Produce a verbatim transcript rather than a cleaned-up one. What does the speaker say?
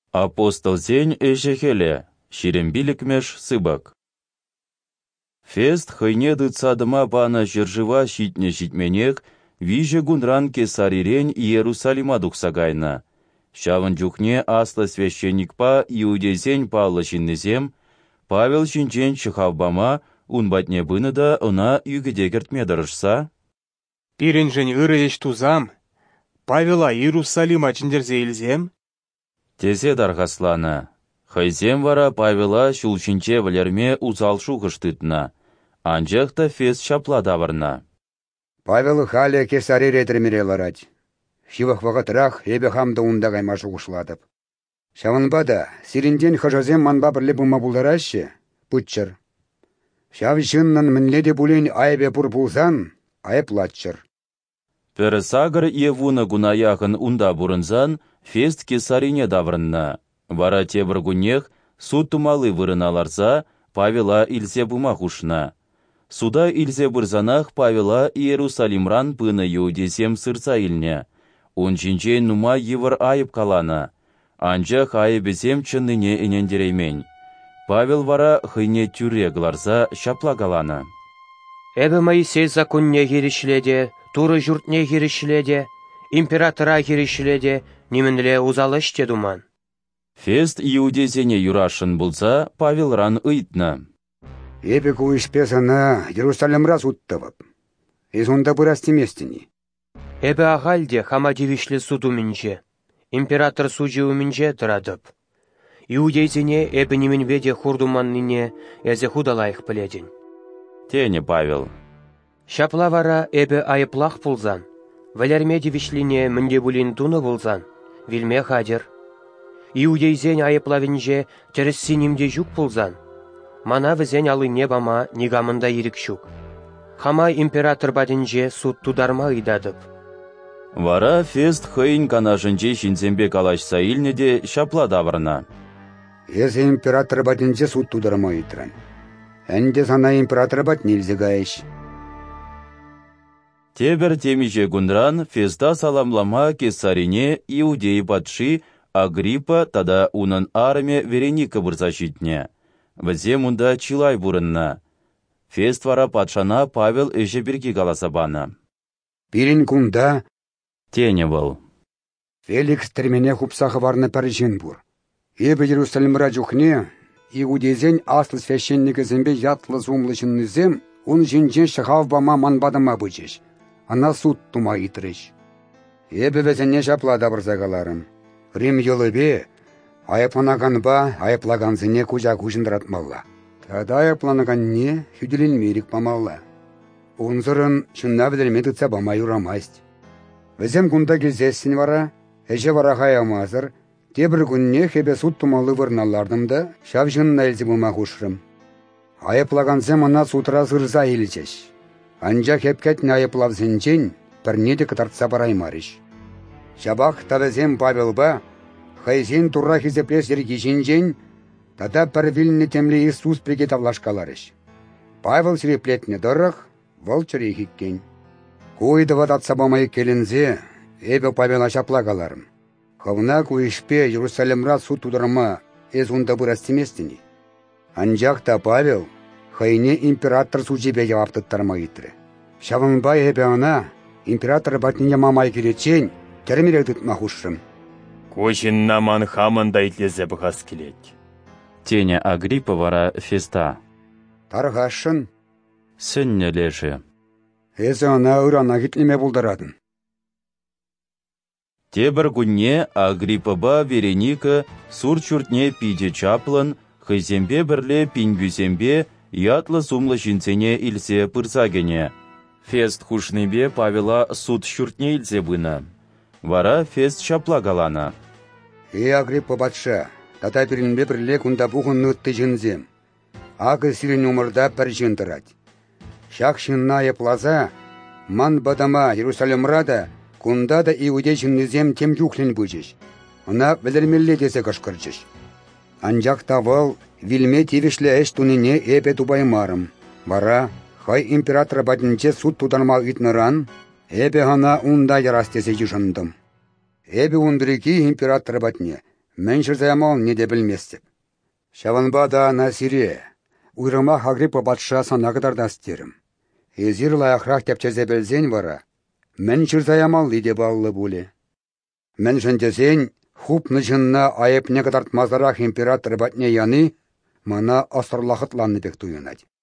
Апостол сень эшехеле, ширембилікмеш сыбак. Фест хыйне дыцадыма пана жыржыва щитне щитменех, виже гунран Кесарирень Иерусалима духсагайна. Шавын жухне асла священникпа иудейсень палла шиннезем, Павел шинчен чыхавбама, унбатне быныда она югедегертме дырышса. Пиренжен ырыеш тузам, Павела Иерусалима чиндерзе илзем? Тезе даргаслана. Хайзем вара Павела шулчинче валерме узалшу гыштытна. Анжақта фест шапла даварна. Павел хале Кесари ретірмере ларать. Шивах вағытырақ ебе хамды ундағай машу ұшладып. Шавынбада, сирінден хажазем манба бірлі бұма бұлдарашы, бұтчыр. Шав жыннын мінледе бұлен айбе бұр бұлзан, айыплатчыр. Пері сагыр евуна гунаяхын унда бұрынзан, фест Кесарине даврынна. Вара тебір гунех, суд тумалы вырыналарса, Павела илзе бұма хушна. Суда илзе бұрзанах Павела Иерусалимран пыны еудесем сырца илне. Он чинчен нума евір айып калана. Анжақ айыбесем чынныне енендереймен. Павел вара хыйне тюре гларса шапла калана. Эбі Моисей законне керешледе, туры жұртне керешледе, императора керешледе, немінле узалыште думан. Фест иудезене юрашын булса, Павел ран ыйтна. Эбе куишпесана Иерусалимраз уттывып. Изунда бұрасты местіні. Эбі ағалде хама девишлі суду мінже, император сужи умінже дырадып. Иудезене эбі неменбеде хурдуманныне әзе худалайық біледін. Тене Павел. Шапла вара эбі айыплақ пулзан, валерме девишлине мінде бұлін туны бұлзан, вилме хадер. Иудейзен айыплавінже терес синемде жүк пулзан. Мана візен алыне бама негамында ерікшук. Хама император бадінже суд тударма ыйдадып. Вара фест хыйн канашынче шинзембе калашса илнеде шапла даварна. Эзе император бадінже суд тударма ыйтран. Әнде сана император бад нельзегаеш. Тебер темиже гундран феста саламлама Кесарине иудей батши Агриппа тада унын арме Вереника бұрзашитне. Візе мұнда чилай бұрынна. Фест вара патшана Павел эше бірге каласабана. Пирин кунда Тене был. Феликс термене хупсахы варны пәржен бұр. Ебі Иерусалимра жүхне, иудезен аслы священники зембе ятлы зумлышыннызем, он жинжен шахав бама манбадыма бұчеш. Ана суд тума итреш. Ебі везене шапла бұрзагаларым. Рим йылыбе, айыпланаганба, айыплаганзыне кужа кужындыратмалла. Тада айыпланаган не, хүділін мерік памалла. Унзырын шынна білірме тұтса бама юрамаст. Візем күнда кезесін вара, әже вара хаямазыр, тебір күнне хебе суд тумалы вырналардымда, шав жынна әлзі бұма құшырым. Айыплаганзым ана сутра зырза елчеш. Анжа хепкетіне айыплавзынчен, бірнеде кытартса бараймарыш. Шабақ табезем Павелба, хайзен турра хизеплес ергешінжен, тада пәрвіліне темлі Иисус преге тавлашкаларыш. Павел сіреплетіне дырық, вол чырехіккен. Куйды вадатса бамай келінзе, эбі Павела шаплагаларым. Хавна куишпе Иерусалимра суд тудырма, эз унда бұрастеместіні. Анжақта Павел, хайне император сужебе жаваптыттарма итрі. Шавынбай эбі ана, император батнине мамай керечен, термелек тұтма хұшрым. Кошин наман хамында итлезе бұғас келет. Тене Агриппа вара феста. Тарғашын. Сөнне леші. Эзі ана ұрана гитлеме бұлдарадын. Тебір күнне Агриппаба Вереника сур чуртне пиде чаплан, хызембе бірле пингюзембе ятлы сумлы жинцене илсе пырсагене. Фест хушнебе Павела суд чуртне илсе бына. Вара фест шапла галана. Эй, Агриппа батша, тата перінбе бірле күнда бұғын нүтті жынзем. Ағы сирен умырда пір жындырад. Шақ шынна еплаза, ман бадама Иерусалимрада, күнда да иуде жыннызем тем юхлін бұжеш. Она білірмелі десе кашқырчыш. Анжақ тавыл, вилме тевішлі әш тунине эпе тубаймарым. Вара, хай император бадынче суд тударма үйтныран, эбе ғана унда ярастесе жүшындым. Эбе ундырыки император батне, Мен жырзаямал не де білместіп. Шаванба да насире. Уйрыма Агриппа батша сана кадар дастерім. Езір лаяқрақ тепчезе білзен вара. Мен жырзаямал иде баллы буле. Мен жындезен хупны жынна айып не кадар мазарақ император батне яны, мана асырлақытланны бек туйынады.